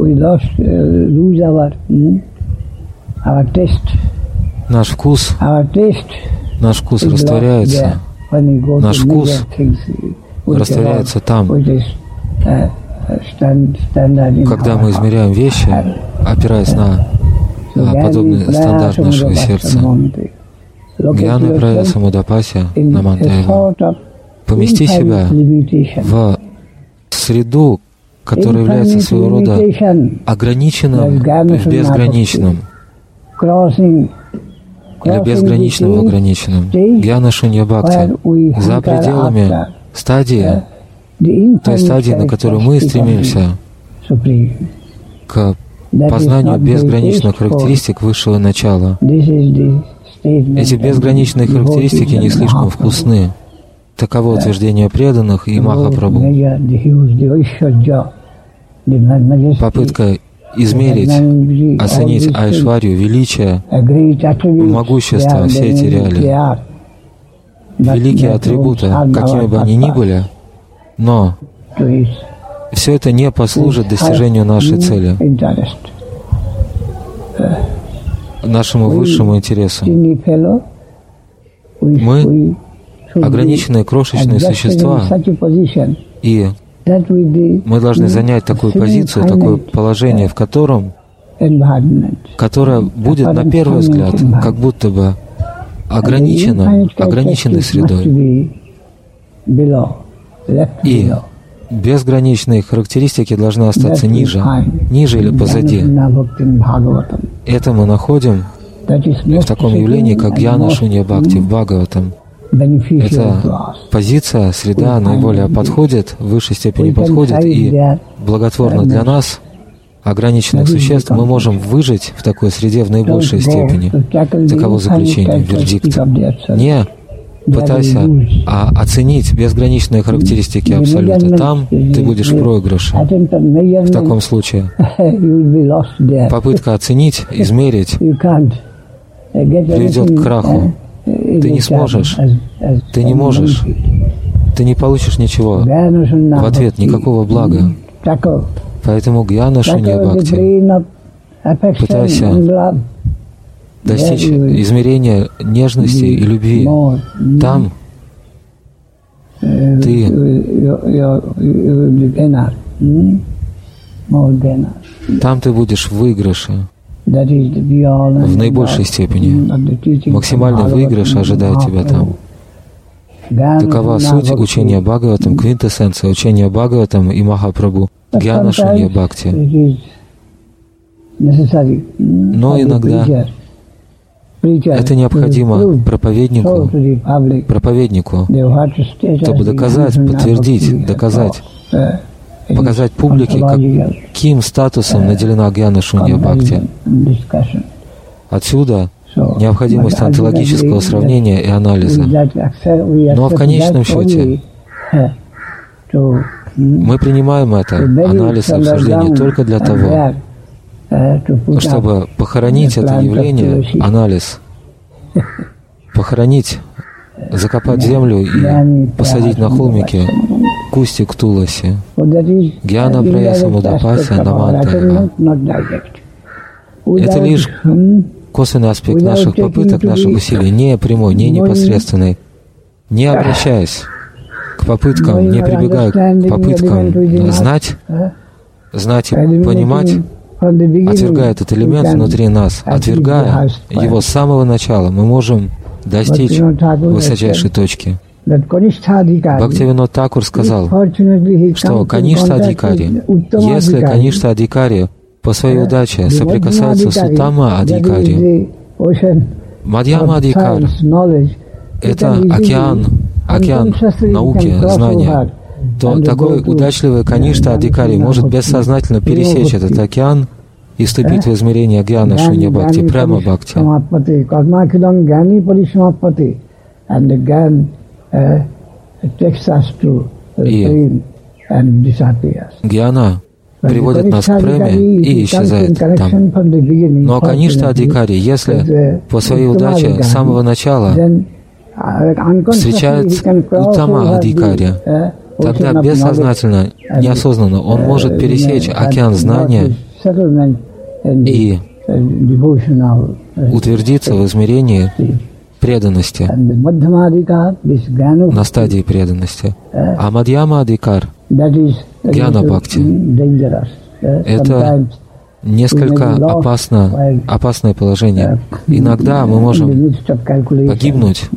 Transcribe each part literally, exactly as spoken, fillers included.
Наш вкус, наш вкус растворяется, наш вкус растворяется там, когда мы измеряем вещи, опираясь на подобный стандарт нашего сердца. Гьяна Прая Самудапася Намантаева. Помести себя в среду, которая является своего рода ограниченным в безграничном, или безграничным в ограниченном. Гьяна Шунья Бхакти. За пределами стадии, той стадии, на которую мы стремимся, к познанию безграничных характеристик высшего начала. Эти безграничные характеристики не слишком вкусны. Таково утверждение преданных и Махапрабху. Попытка измерить, оценить айшварью, величие, могущество, все эти реалии, великие атрибуты, какими бы они ни были, но все это не послужит достижению нашей цели, нашему высшему интересу. Мы ограниченные крошечные существа, и мы должны занять такую позицию, такое положение, в котором, которое будет, на первый взгляд, как будто бы ограничено, ограниченной средой. И безграничные характеристики должны остаться ниже, ниже или позади. Это мы находим в таком явлении, как Гьяна Шунья Бхакти в Бхагаватам. Эта позиция, среда наиболее подходит, в высшей степени подходит, и благотворна для нас, ограниченных существ, мы можем выжить в такой среде в наибольшей степени. Таково заключение, вердикт. Не пытайся а оценить безграничные характеристики Абсолюта. Там ты будешь в проигрыше. В таком случае попытка оценить, измерить приведет к краху. Ты не сможешь, ты не можешь, ты не получишь ничего в ответ, никакого блага. Поэтому Гьяна Шунья Бхакти. Пытайся достичь измерения нежности и любви. Там ты там ты будешь в выигрыше. В наибольшей степени. Максимальный выигрыш ожидает тебя там. Такова суть учения Бхагаватам, квинтэссенция учения Бхагаватам и Махапрабху. Гьяна Шунья Бхакти. Но иногда это необходимо проповеднику, проповеднику, чтобы доказать, подтвердить, доказать, показать публике, каким статусом наделена Гьяна Шунья Бхакти. Отсюда необходимость онтологического сравнения и анализа. Но в конечном счете мы принимаем это, анализ и обсуждение, только для того, чтобы похоронить это явление, анализ, похоронить, закопать землю и посадить на холмике кустик туласи. Гьяна Прая Самудапася Намантаева. Это лишь косвенный аспект наших попыток, наших усилий, не прямой, не непосредственный. Не обращаясь к попыткам, не прибегая к попыткам знать, знать и понимать, отвергая этот элемент внутри нас, отвергая его с самого начала, мы можем достичь высочайшей точки. Бхактивинод Такур сказал, что Каништа Адхикари, если Каништа Адхикари по своей удаче соприкасается с Уттама Адхикари, Мадьяма Адхикар — это океан, океан науки, знания, то такой удачливый Каништа Адхикари может бессознательно пересечь этот океан и вступить в измерение Гьяна Шунья Бхакти, Према Бхакти. И Гьяна приводит нас к преме и исчезает там. Но Каништа Адхикари, если по своей удаче с самого начала встречает Уттама Адхикари, тогда бессознательно, неосознанно он может пересечь океан знания и утвердиться в измерении преданности, на стадии преданности. А Мадьяма Адикар, Гьяна Бхакти, это несколько опасно, опасное положение. Иногда мы можем погибнуть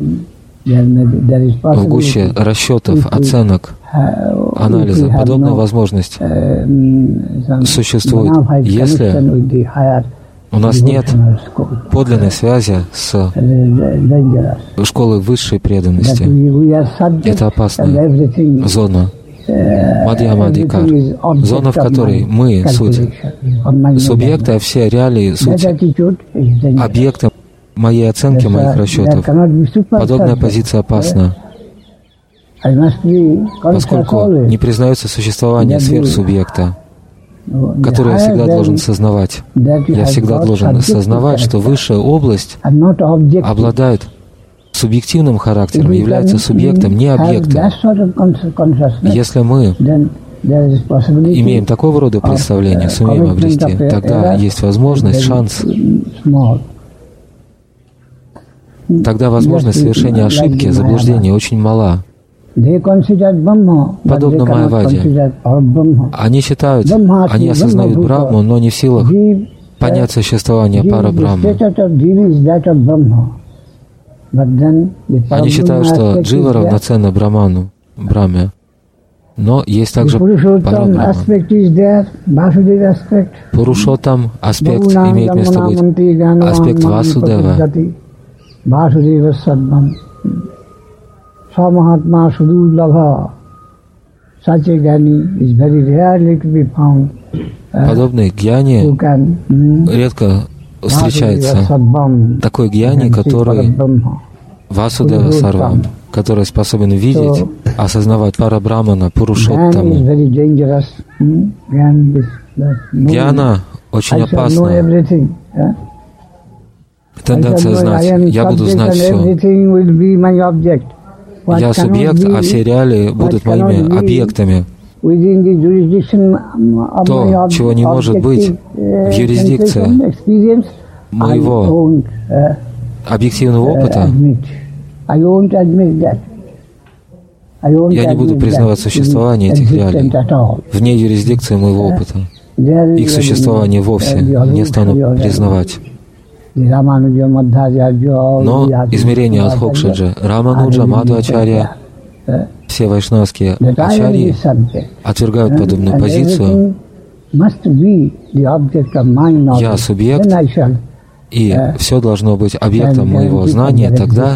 в гуще расчетов, оценок, анализа. Подобная возможность существует, если у нас нет подлинной связи с школой высшей преданности. Это опасная зона. Мадьяма Адикар, зона, в которой мы суть субъекта, а все реалии суть объекта моей оценки, моих расчетов. Подобная позиция опасна, поскольку не признается существование сверхсубъекта, который я всегда должен сознавать. Я всегда должен осознавать, что высшая область обладает субъективным характером, является субъектом, не объектом. Если мы имеем такого рода представление, сумеем обрести, тогда есть возможность, шанс, тогда возможность совершения ошибки, заблуждения очень мала. Подобно Майяваде. Они считают, они осознают Брахму, но не в силах понять существование Парабрахмы. Они считают, что Джива равноценна Брахману, Брахме. Но есть также Парабрахма. Пурушоттам аспект имеет место быть. Аспект Васудева. Mahatma Sudurlabha. Such a Gyani is very rarely to be found. Подобный гьяни редко встречается. Такой гьяни, который Васудева Сарвам, который способен видеть, осознавать Парабрамана, Пурушоттаму. Гьяна очень опасна. Тенденция знать. Я буду знать все. Я субъект, а все реалии будут моими объектами. То, чего не может быть в юрисдикции моего объективного опыта, я не буду признавать существование этих реалий вне юрисдикции моего опыта. Их существование вовсе не стану признавать. Но измерение Адхокшаджи, Рамануджа, Мадхвачарья, все вайшнавские ачарьи отвергают подобную позицию. Я субъект, и все должно быть объектом моего знания, тогда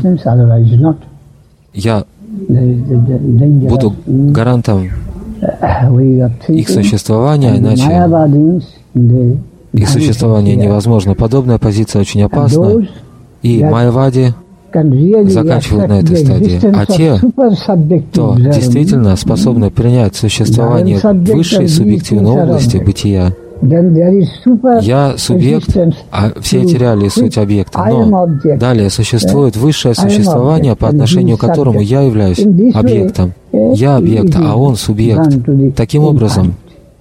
я буду гарантом их существования, иначе их существование невозможно. Подобная позиция очень опасна, и Майявади заканчивают на этой стадии. А те, кто действительно способны принять существование высшей субъективной области бытия, я субъект, а все эти реалии суть объекта. Но далее существует высшее существование, по отношению к которому я являюсь объектом. Я объект, а он субъект. Таким образом,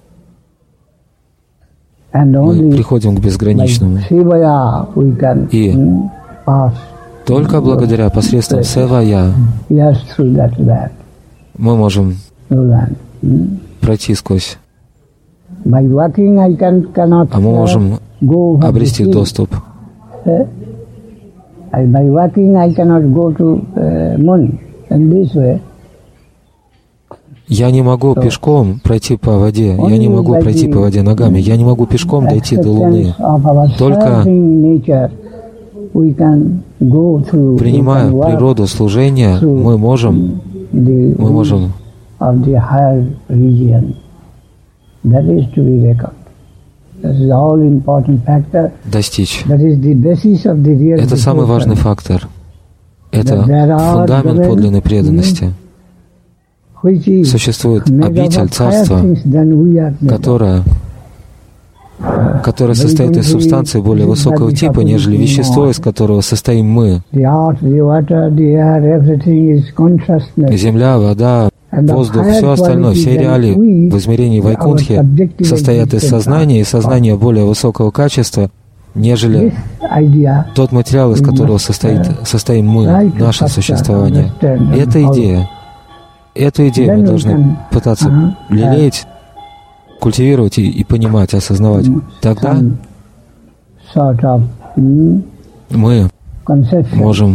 мы приходим к безграничному. И только благодаря посредством Севая мы можем пройти сквозь. А мы можем обрести доступ. Я не могу пешком пройти по воде, я не могу пройти по воде ногами, я не могу пешком дойти до Луны. Только принимая природу служения, мы можем, мы можем достичь. Это самый важный фактор. Это фундамент подлинной преданности. Существует обитель, царство, которое, которое состоит из субстанции более высокого типа, нежели вещество, из которого состоим мы. Земля, вода, воздух, все остальное, все реалии в измерении Вайкунтхи состоят из сознания, и сознания более высокого качества, нежели тот материал, из которого состоит, состоим мы, наше существование. Эта идея, эту идею мы должны пытаться лелеять, культивировать и, и понимать, осознавать. Тогда мы можем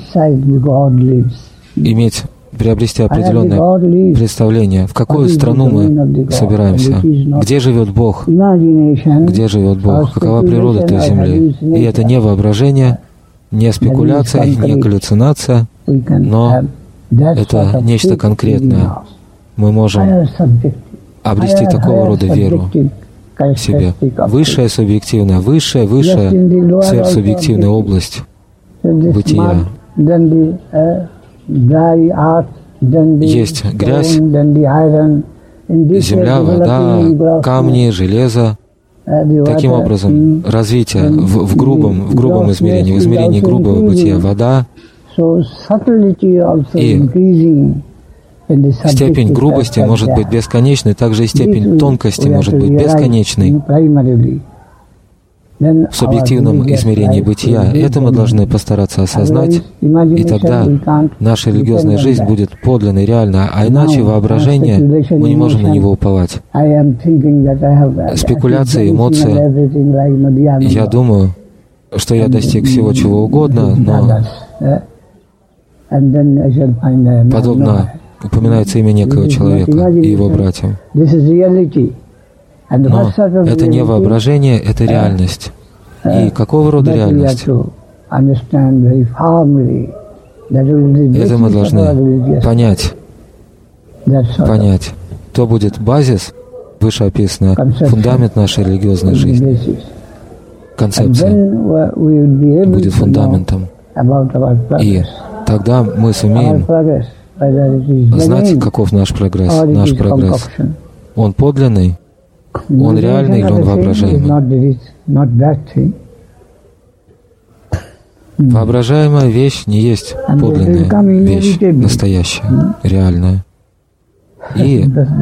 иметь, приобрести определенное представление, в какую страну мы собираемся, где живет Бог, где живет Бог, какова природа этой земли. И это не воображение, не спекуляция, не галлюцинация, но это нечто конкретное. Мы можем обрести такого рода веру в себе. Высшая субъективная, высшая, высшая сверхсубъективная область бытия. Есть грязь, земля, вода, камни, железо. Таким образом, развитие в, в, грубом, в грубом измерении, в измерении грубого бытия вода, и степень грубости может быть бесконечной, также и степень тонкости может быть бесконечной в субъективном измерении бытия. Это мы должны постараться осознать, и тогда наша религиозная жизнь будет подлинной, реальной, а иначе воображение, мы не можем на него уповать. Спекуляции, эмоции, я думаю, что я достиг всего чего угодно, но подобно упоминается имя некого человека и его братьям. Но это не воображение, это реальность. И какого рода реальность? Это мы должны понять. Понять. То будет базис, вышеописанное, фундамент нашей религиозной жизни. Концепция будет фундаментом. И тогда мы сумеем знать, каков наш прогресс. Наш прогресс. Он подлинный? Он реальный или он воображаемый? Воображаемая вещь не есть подлинная вещь, настоящая, реальная. И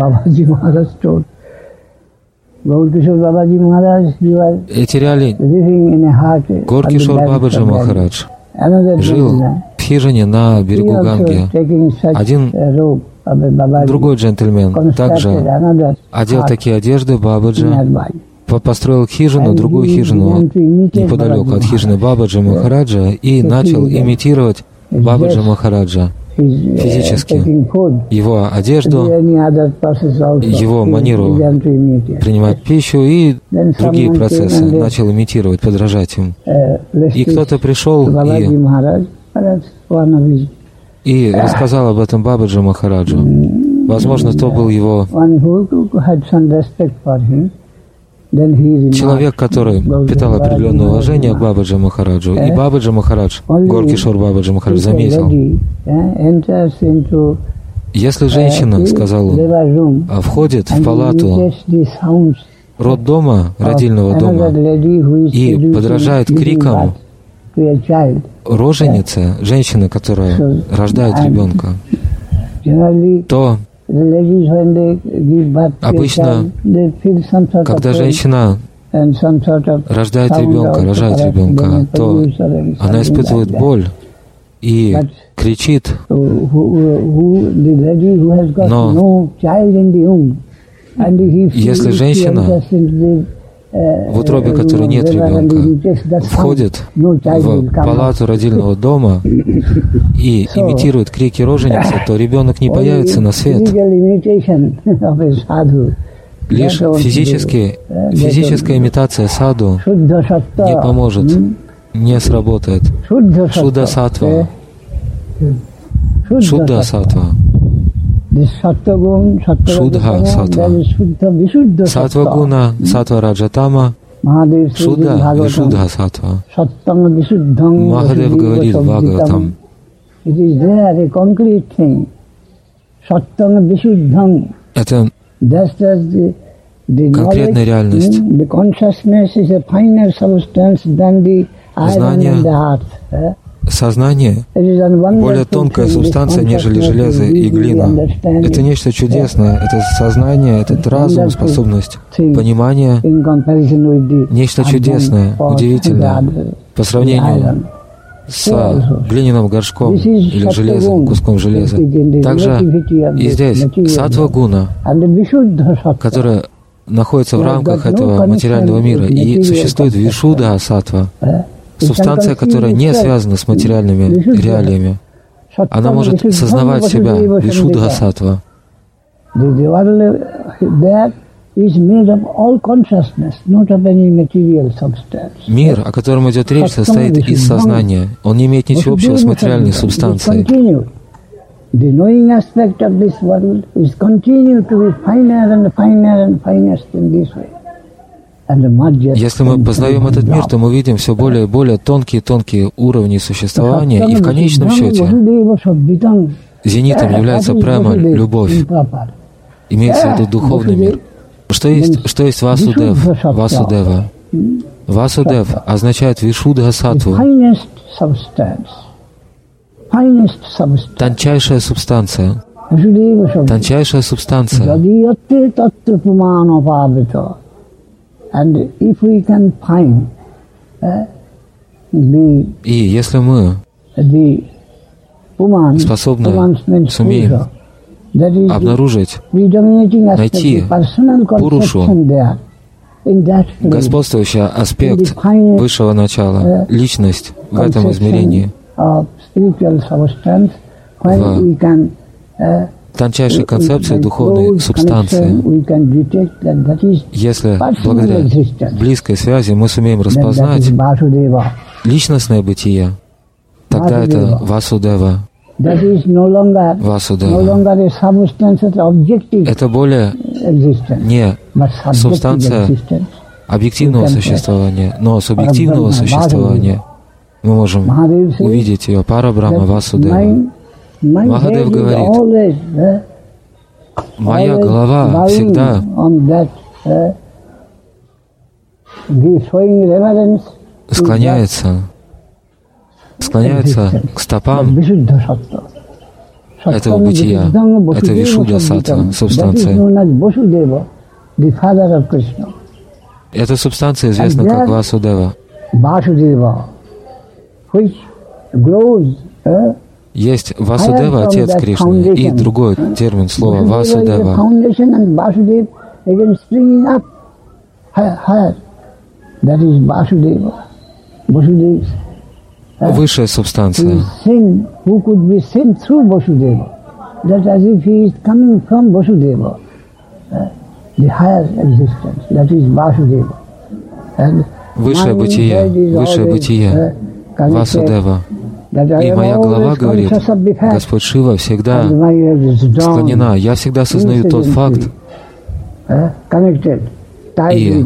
эти реалии Горкишор Бабаджи Махарадж жил в хижине на берегу Ганги. Один другой джентльмен также одел такие одежды Бабаджи, построил хижину, другую хижину неподалеку от хижины Бабаджи Махараджа и начал имитировать Бабаджи Махараджа физически. Его одежду, его манеру принимать пищу и другие процессы начал имитировать, подражать им. И кто-то пришел и, и рассказал об этом Бабаджи Махараджу. Возможно, то был его человек, который питал определенное уважение к Бабаджи Махараджу. И Бабаджи Махарадж, Горкишор Бабаджи Махарадж заметил: если женщина, сказал он, входит в палату роддома, родильного дома, и подражает крикам роженицы, женщины, которая рождает ребенка, то обычно, когда женщина рождает ребенка, рожает ребенка, то она испытывает боль и кричит. Но если женщина, в утробе которой нет ребенка, входит в палату родильного дома и имитирует крики роженицы, то ребенок не появится на свет. Лишь физически, физическая имитация саду не поможет, не сработает. Шудда сатва. Шудда сатва. Шудха сатва. Сатва гуна, сатва раджатама, шудда вишудха сатва. Махадев говорит в Бхагаватам. Это конкретная реальность. Знание Сознание — более тонкая субстанция, нежели железо и глина. Это нечто чудесное. Это сознание, этот разум, способность понимания, нечто чудесное, удивительное по сравнению с глиняным горшком или железом, куском железа. Также и здесь саттва-гуна, которая находится в рамках этого материального мира, и существует вишудха-саттва, субстанция, которая не связана с материальными реалиями. Она может сознавать себя, вишудха-саттва. Мир, о котором идет речь, состоит из сознания. Он не имеет ничего общего с материальной субстанцией. Если мы познаем этот мир, то мы видим все более и более тонкие и тонкие уровни существования, и в конечном счете зенитом является према, любовь. Имеется в виду духовный мир. Что есть, что есть Васудев? Васудева. Васудев означает вишудха-саттву. Тончайшая субстанция. Тончайшая субстанция. И если мы способны, сумеем обнаружить, найти Пурушу, господствующий аспект высшего начала, личность в этом измерении, в тончайшей концепции духовной субстанции. Если благодаря близкой связи мы сумеем распознать личностное бытие, тогда это Васудева. Васудева. Это более не субстанция объективного существования, но субъективного существования. Мы можем увидеть ее Парабрахма Васудева. Махадев говорит, моя голова всегда склоняется, склоняется к стопам этого бытия. Это вишудха-саттва, субстанция. Эта субстанция известна как Васудева. Есть Васудева, отец Кришны, и другой термин, слово Васудева. Высшая субстанция. Высшее бытие, высшее бытие, Васудева. И моя голова говорит, Господь Шива всегда склонена. Я всегда осознаю тот факт, и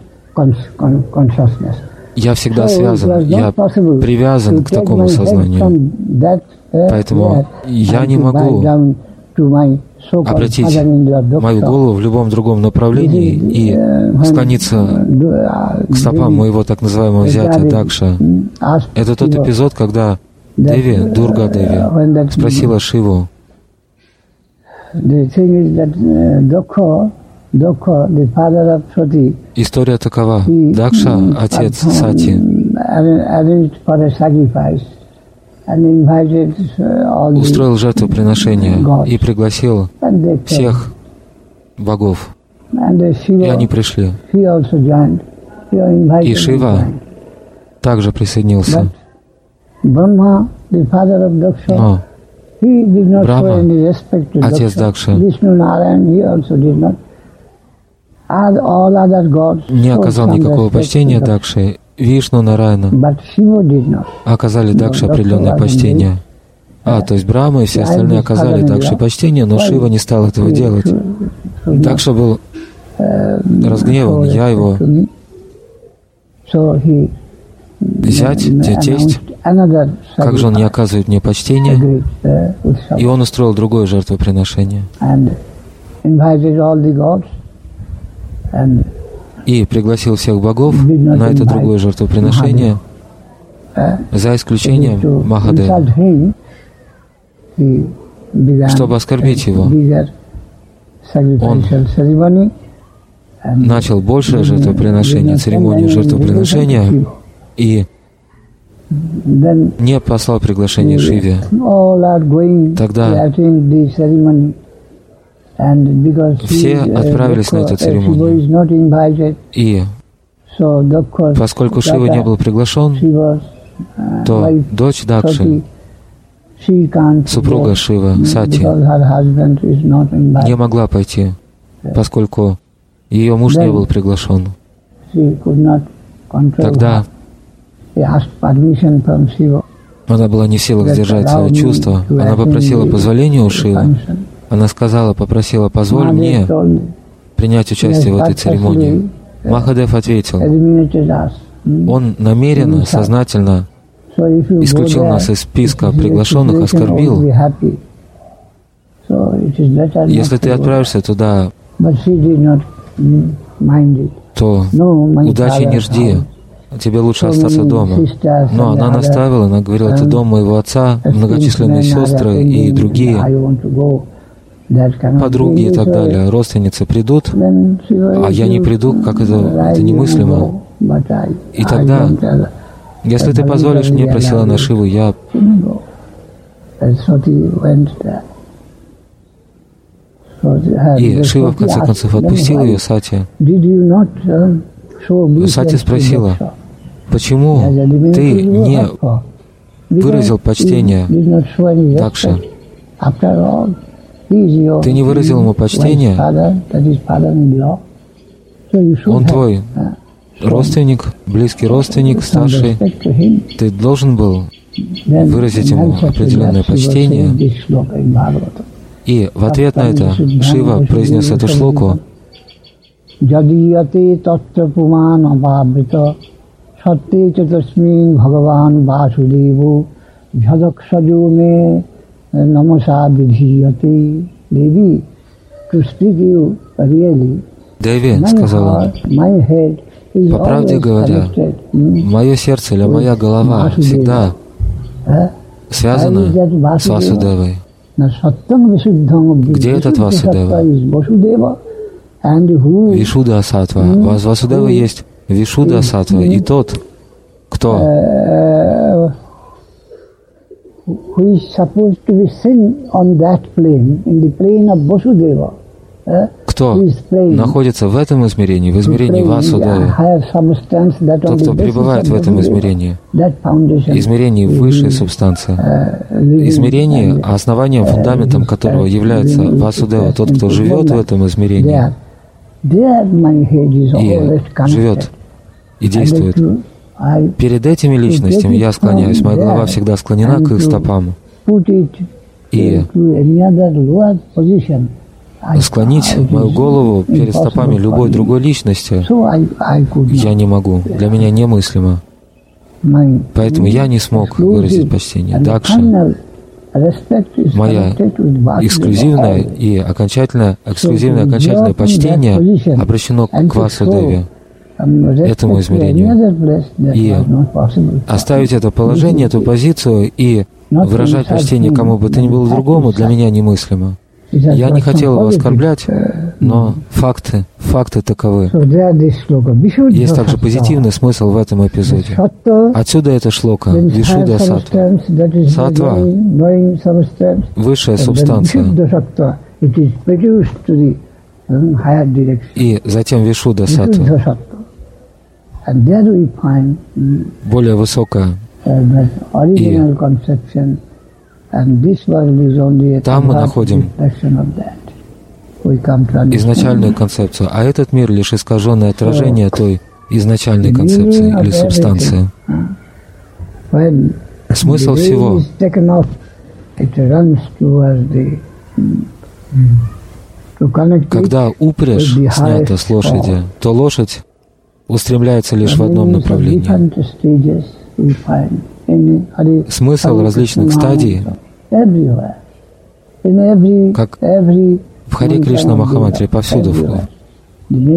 я всегда связан, я привязан к такому сознанию. Поэтому я не могу обратить мою голову в любом другом направлении и склониться к стопам моего так называемого зятя Дакша. Это тот эпизод, когда Деви, Дурга Деви, спросила Шиву, история такова. Дакша, отец Сати, устроил жертвоприношение и пригласил всех богов. И они пришли. И Шива также присоединился. Но Брахма, отец Дакши, не оказал никакого почтения Дакше. Вишну, Нарайана оказали Дакше определенное почтение. А, то есть Брахма и все остальные оказали Дакше почтение, но Шива не стал этого делать. Дакша был разгневан, я его зять, тесть, как же он не оказывает мне почтения? И он устроил другое жертвоприношение. И пригласил всех богов на это другое жертвоприношение, за исключением Махадева. Чтобы оскорбить его, он начал большее жертвоприношение, церемонию жертвоприношения, и не послал приглашение Шиве. Тогда все отправились на эту церемонию. И поскольку Шива не был приглашен, то дочь Дакши, супруга Шивы, Сати, не могла пойти, поскольку ее муж не был приглашен. Тогда она была не в силах сдержать свои чувства. Она попросила позволения у Шивы. Она сказала, попросила, позволь мне принять участие в этой церемонии. Махадев ответил, он намеренно, сознательно исключил нас из списка приглашенных, оскорбил. Если ты отправишься туда, то удачи не жди. Тебе лучше остаться дома. Но она наставила, она говорила, это дом моего отца, многочисленные сестры и другие подруги и так далее, родственницы придут, а я не приду, как это, это немыслимо. И тогда, если ты позволишь мне, просила на Шиву, я... И Шива в конце концов отпустил ее, Сати. Сати спросила, почему ты не выразил почтение Дакше? Ты не выразил ему почтение? Он твой родственник, близкий родственник, старший. Ты должен был выразить ему определенное почтение. И в ответ на это Шива произнес эту шлоку. Деви сказала, по правде говоря, мое сердце или моя голова всегда связана с Васудевой. Где этот Васудева? Вишуда Сатва. У Васудева есть Вишуда Сатва. И тот, кто кто находится в этом измерении, в измерении Васудевы, тот, кто пребывает в этом измерении, измерении высшей субстанции, измерении, основанием, фундаментом которого является Васудева, тот, кто живет в этом измерении и живет и действует. Перед этими личностями я склоняюсь, моя голова всегда склонена к их стопам. И склонить мою голову перед стопами любой другой личности я не могу. Для меня немыслимо. Поэтому я не смог выразить почтение. Дакши, моя эксклюзивное и окончательное, эксклюзивное окончательное почтение обращено к Васудеве, этому измерению. И оставить это положение, эту позицию и выражать почтение кому бы то ни было другому для меня немыслимо. Я не хотел его оскорблять, но факты, факты таковы. Есть также позитивный смысл в этом эпизоде. Отсюда эта шлока, Вишуда Сатва. Сатва — высшая субстанция. И затем Вишуда Сатва. Более высокая. И там мы находим изначальную концепцию, а этот мир лишь искаженное отражение той изначальной концепции или субстанции. Смысл всего, когда упряжь снята с лошади, то лошадь устремляется лишь в одном направлении. Смысл различных стадий, как в Харе Кришна Махамантре, повсюду.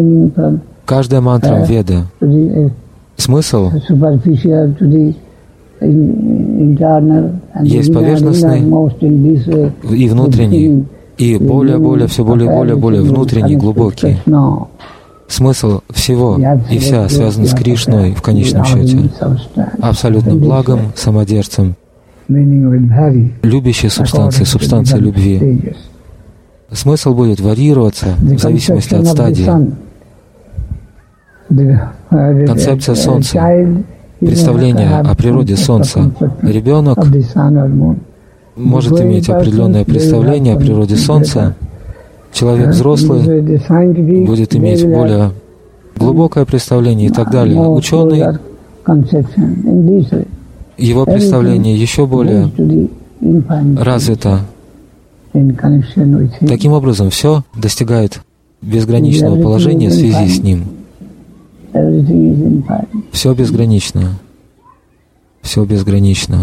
Каждая мантра Веды. Смысл Есть поверхностный и внутренний, и более-более, все более-более-более внутренний, глубокий. Смысл всего и вся связан с Кришной в конечном счете, абсолютным благом, самодержцем, любящей субстанцией, субстанцией любви. Смысл будет варьироваться в зависимости от стадии. Концепция Солнца, представление о природе Солнца. Ребенок может иметь определенное представление о природе Солнца. Человек взрослый будет иметь более глубокое представление и так далее. Ученый, его представление еще более развито. Таким образом, все достигает безграничного положения в связи с ним. Все безгранично. Все безгранично.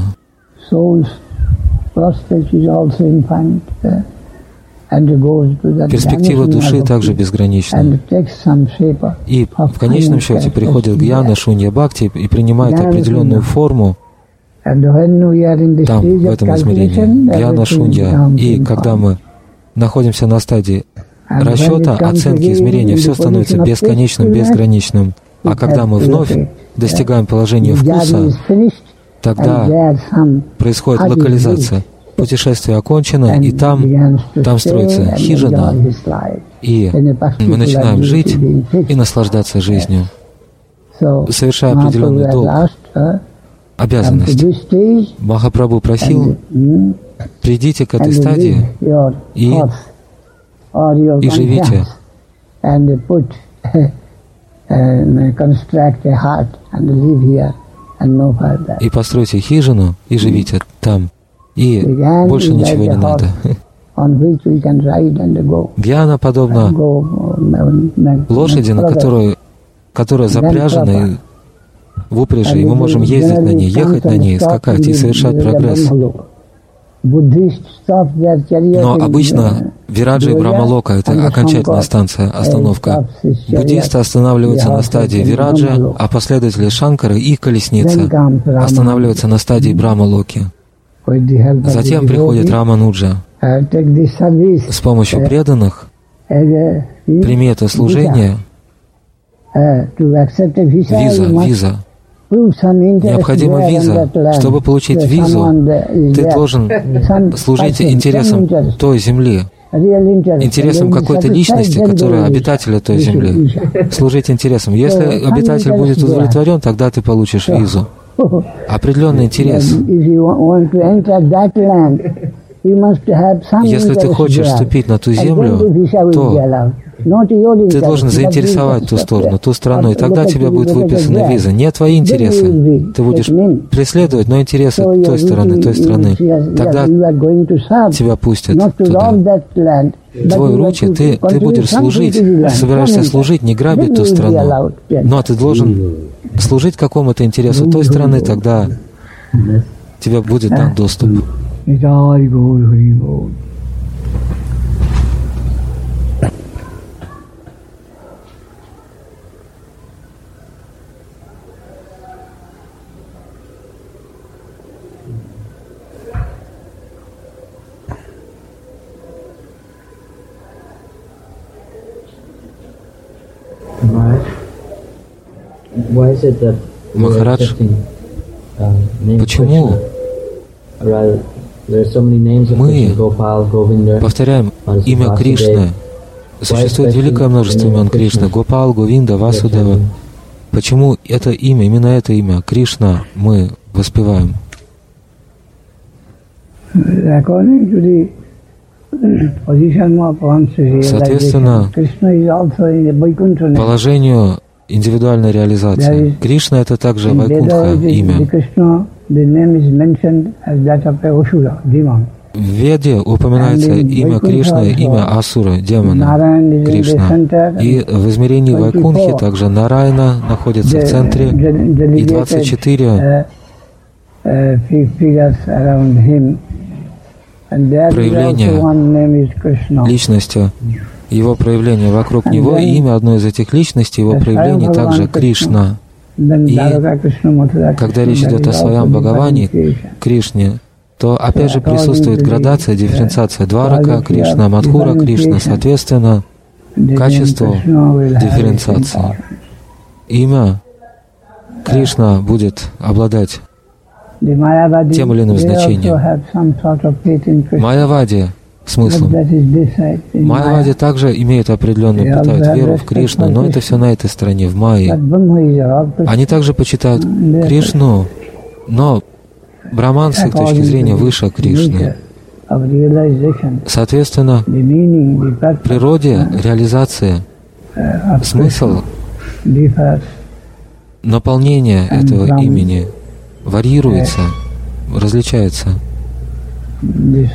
Перспектива души также безгранична. И в конечном счете приходит гьяна, шунья, бхакти и принимает определенную форму там, в этом измерении. Гьяна, шунья. И когда мы находимся на стадии расчета, оценки, измерения, все становится бесконечным, безграничным. А когда мы вновь достигаем положения вкуса, тогда происходит локализация. Путешествие окончено, и там, там строится хижина, и мы начинаем жить и наслаждаться жизнью, совершая определенный долг, обязанность. Махапрабху просил: придите к этой стадии и, и живите. И постройте хижину и живите там. И больше ничего не надо. Гьяна подобна лошади, на которой, которая запряжена в упряжи, и мы можем ездить на ней, ехать на ней, скакать и совершать прогресс. Но обычно Вираджа и Брамалока — это окончательная станция, остановка. Буддисты останавливаются на стадии Вираджа, а последователи Шанкары и колесница останавливаются на стадии Брамалоки. Затем приходит Рамануджа. С помощью преданных прими это служение, виза, виза. Необходима виза. Чтобы получить визу, ты должен служить интересам той земли, интересам какой-то личности, которая обитателя той земли. Служить интересам. Если обитатель будет удовлетворен, тогда ты получишь визу. Определенный интерес. Если ты хочешь вступить на ту землю, то ты должен заинтересовать ту сторону, ту страну, и тогда тебе будет выписана виза. Не твои интересы. Ты будешь преследовать, но интересы той стороны, той страны. Тогда тебя пустят туда. Твой ручи, ты, ты будешь служить, ты собираешься служить, не грабить ту страну, но ты должен служить какому-то интересу той страны, тогда тебе будет дан доступ. Махарадж, почему мы повторяем имя Кришны? Существует великое множество имен Кришны. Гопал, Говинда, Васудева. Почему это имя, именно это имя, Кришна, мы воспеваем? Соответственно, положению индивидуальной реализации. Кришна — это также Вайкунтха имя. В Веде упоминается имя Кришны, имя Асура, демона, Кришна. И в измерении Вайкунтхи также Нарайна находится в центре, и двадцать четыре проявления личности, его проявление вокруг него, и имя одной из этих личностей, его проявлений также Кришна. И когда речь идет о своем Бхагаване, Кришне, то опять же присутствует градация, дифференциация. Дварака Кришна, Мадхура Кришна, соответственно, качеству дифференциации. Имя Кришна будет обладать тем или иным значением. Майявади смыслом. Майявади также имеют определенную, питают веру в Кришну, но это все на этой стороне, в Майе. Они также почитают Кришну, но Браман с их точки зрения выше Кришны. Соответственно, в природе реализации смысл наполнения этого имени варьируется, различается. И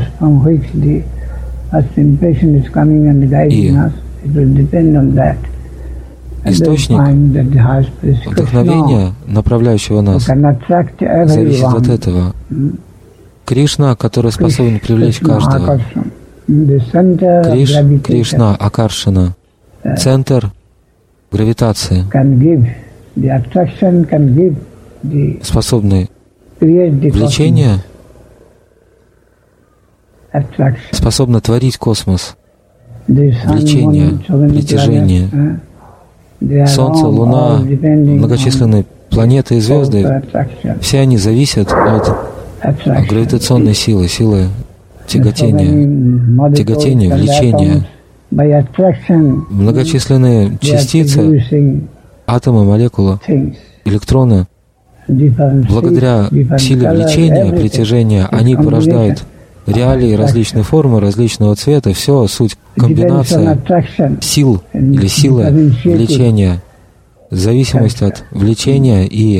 источник вдохновения, направляющего нас, зависит от этого. Кришна, который способен привлечь каждого. Криш, Кришна, Акаршана, центр гравитации, способный влечение, способно творить космос, влечение, притяжение. Солнце, Луна, многочисленные планеты и звезды, все они зависят от гравитационной силы, силы тяготения, тяготения, влечения. Многочисленные частицы, атомы, молекулы, электроны, благодаря силе влечения, притяжения, они порождают реалии, различные формы, различного цвета. Все суть комбинация сил или силы влечения, зависимость от влечения, и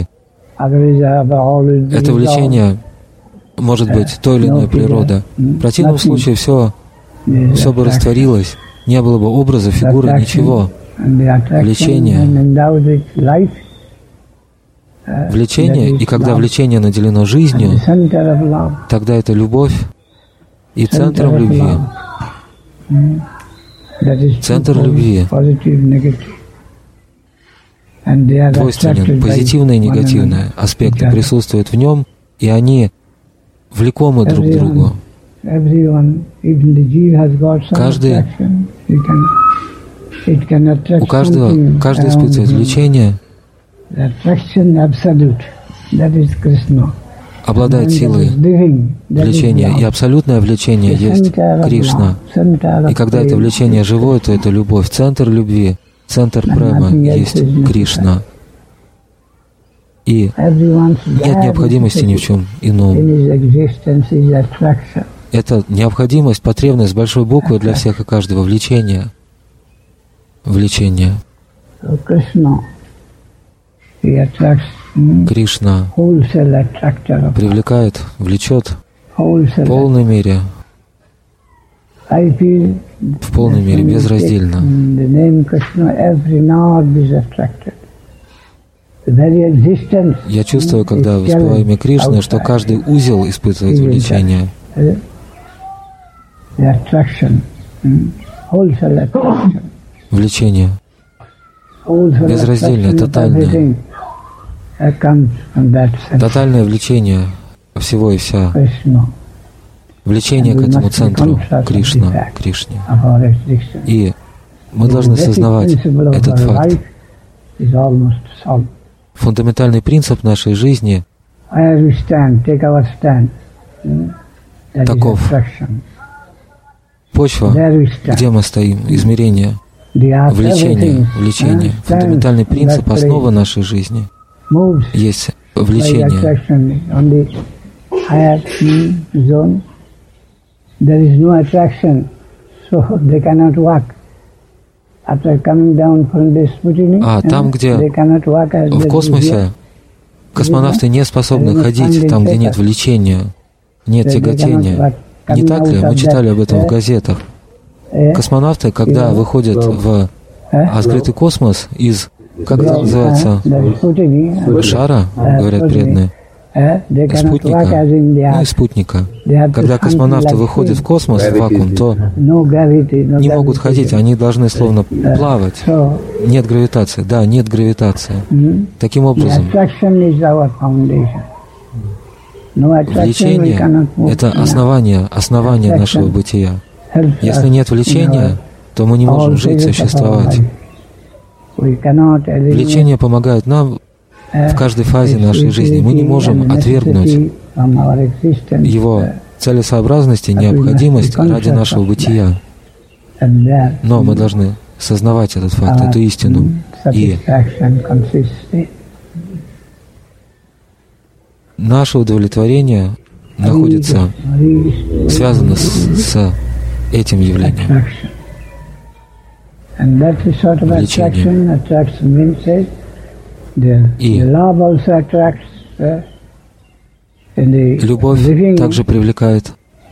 это влечение может быть той или иной природы. В противном случае все, все бы растворилось, не было бы образа, фигуры, ничего. Влечение. Влечение, и когда влечение наделено жизнью, тогда это любовь, и центром любви, центр любви двойственен, позитивные и негативные аспекты присутствуют в нем, и они влекомы друг к другу. Каждый, у каждого, каждый испытывает влечение, обладает силой влечения, и абсолютное влечение есть Кришна. И когда это влечение живое, то это любовь. Центр любви, центр премы есть Кришна. И нет необходимости ни в чем ином. Это необходимость, потребность с большой буквы для всех и каждого. Влечение. Влечение. Кришна привлекает, влечет в полной мере, в полной мере, безраздельно. Я чувствую, когда воспеваю имя Кришны, что каждый узел испытывает влечение. Влечение. Безраздельное, тотальное. Тотальное влечение всего и вся. Влечение к этому центру Кришна, Кришне. И мы должны сознавать этот факт. Фундаментальный принцип нашей жизни таков. Почва, где мы стоим, измерение, влечение, влечение. Фундаментальный принцип, основа нашей жизни есть влечение. А там, где в космосе космонавты не способны ходить, там, где нет влечения, нет тяготения. Не так ли? Мы читали об этом в газетах. Космонавты, когда выходят в открытый космос из, как это называется, шара, говорят преданные, спутника, ну и спутника. Когда космонавты выходят в космос, в вакуум, то не могут ходить, они должны словно плавать. Нет гравитации, да, нет гравитации. Таким образом, влечение — это основание, основание нашего бытия. Если нет влечения, то мы не можем жить, существовать. Влечение помогает нам в каждой фазе нашей жизни. Мы не можем отвергнуть его целесообразность и необходимость ради нашего бытия. Но мы должны сознавать этот факт, эту истину. И наше удовлетворение находится, связано с, с этим явлением. Влечение. И любовь также привлекает,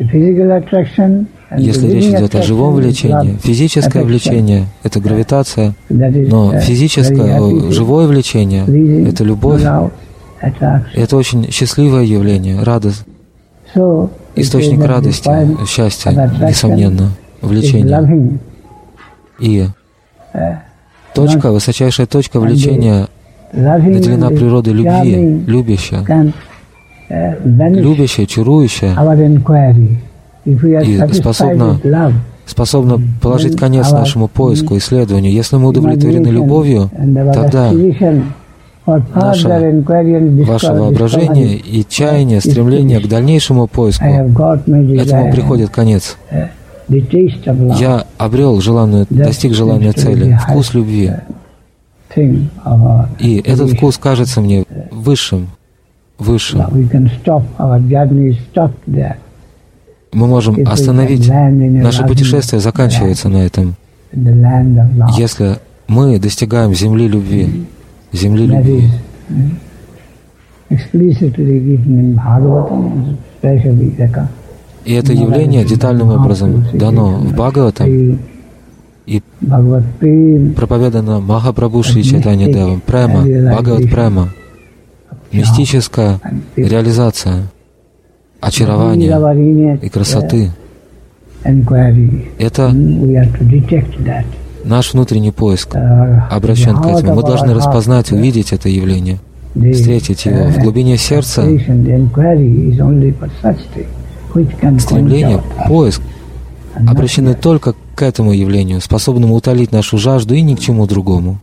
если речь идет о живом влечении. Физическое влечение — это гравитация, но физическое, живое влечение — это любовь. Это очень счастливое явление, радость, источник радости, счастья, несомненно, влечение. И точка, высочайшая точка влечения наделена природой любви, любящая, любящая, чарующая и способна, способна положить конец нашему поиску, исследованию. Если мы удовлетворены любовью, тогда наше, ваше воображение и чаяние, стремление к дальнейшему поиску, этому приходит конец. Я обрел желанную, достиг желанной цели, вкус любви. И этот вкус кажется мне высшим, высшим. Мы можем остановить, наше путешествие заканчивается на этом, если мы достигаем земли любви, земли любви. И это явление детальным образом дано в Бхагаватам и проповедано Махапрабху Шри Чайтанья Девом. Према, Бхагават Према, мистическая реализация очарования и красоты. Это наш внутренний поиск обращен к этому. Мы должны распознать, увидеть это явление, встретить его. В глубине сердца стремление, поиск обращены только к этому явлению, способному утолить нашу жажду и ни к чему другому.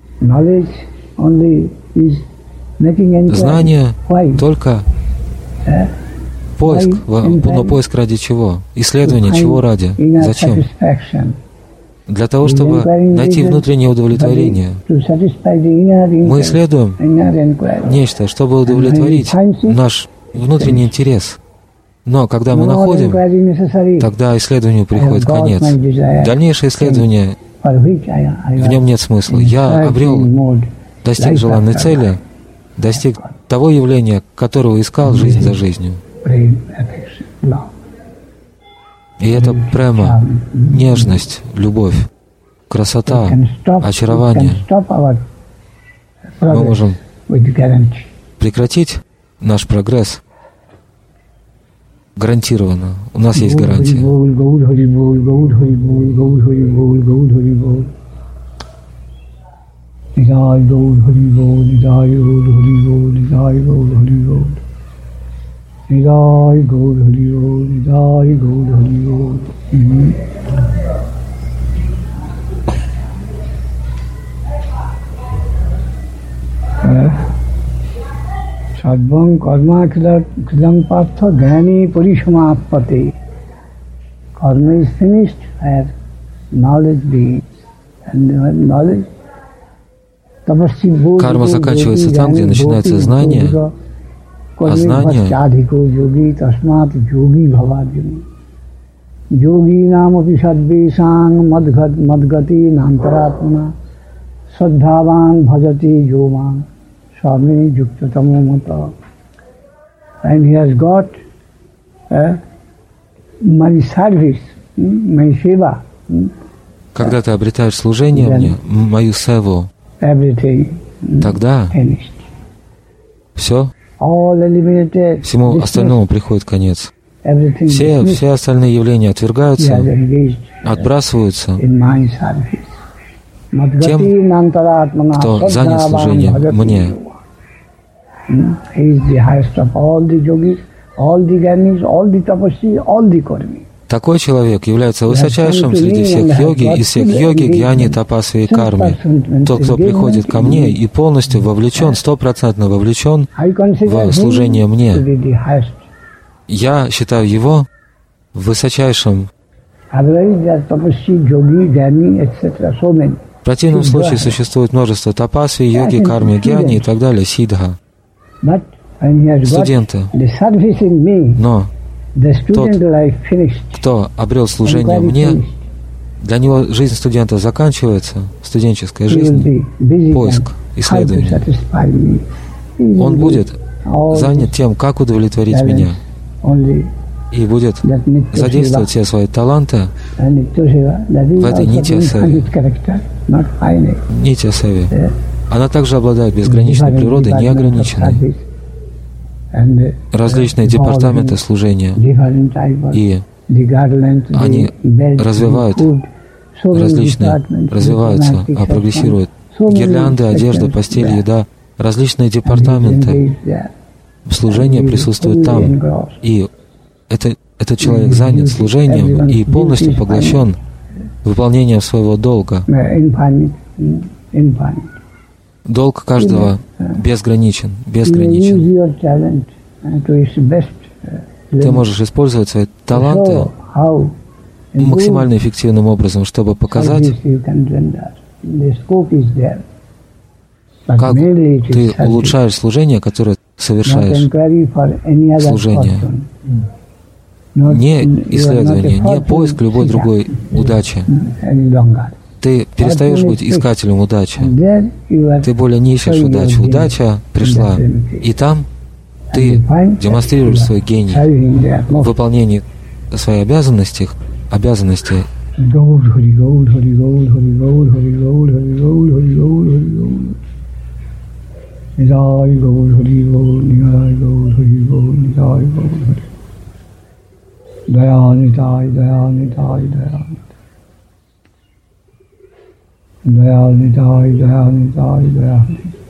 Знание только поиск, но поиск ради чего? Исследование чего ради? Зачем? Для того, чтобы найти внутреннее удовлетворение. Мы исследуем нечто, чтобы удовлетворить наш внутренний интерес. Но когда мы находим, тогда исследованию приходит конец. Дальнейшее исследование, в нем нет смысла. Я обрел, достиг желанной цели, достиг того явления, которого искал жизнь за жизнью. И это према, нежность, любовь, красота, очарование. Мы можем прекратить наш прогресс гарантированно. У нас есть гарантия. Sadvam karma kridam partha gyani parishamapate. Karma is finished where knowledge begins. And when knowledge, карма заканчивается там, где начинается знание, а знание yogi namapi sadvesang madgati nantaratmana sadhavan bhajati yoman swami yuktatamo mata. And he has got uh, my service, my seva. Когда ты обретаешь служение мне, мою севу, тогда все всему остальному приходит конец. Все, все остальные явления отвергаются, отбрасываются тем, кто занят служением мне. Такой человек является высочайшим среди всех йоги, из всех йоги, гьяни, тапасви и карми. Тот, кто приходит ко мне и полностью вовлечен, стопроцентно вовлечен в служение мне. Я считаю его высочайшим. В противном случае существует множество тапасви, йоги, карми, гьяни и так далее, сиддха. Студенты. Но тот, кто обрел служение мне, для него жизнь студента заканчивается, студенческая жизнь, поиск, исследование. Он будет занят тем, как удовлетворить меня, и будет задействовать все свои таланты в этой нитья-севе. Нитья-севе. Она также обладает безграничной природой, неограниченной. Различные департаменты служения, и они развивают различные, развиваются, а прогрессируют. Гирлянды, одежда, постель, еда, различные департаменты служения присутствуют там. И это, этот человек занят служением и полностью поглощен выполнением своего долга. Долг каждого безграничен, безграничен. Ты можешь использовать свои таланты максимально эффективным образом, чтобы показать, как ты улучшаешь служение, которое совершаешь. Служение. Не исследование, не поиск любой другой удачи. Ты перестаешь быть искателем удачи. Ты более не ищешь удачу. Удача пришла. И там ты демонстрируешь свой гений в выполнении своей обязанности, обязанности. Daya Nidai, Daya Nidai, Daya Nidai.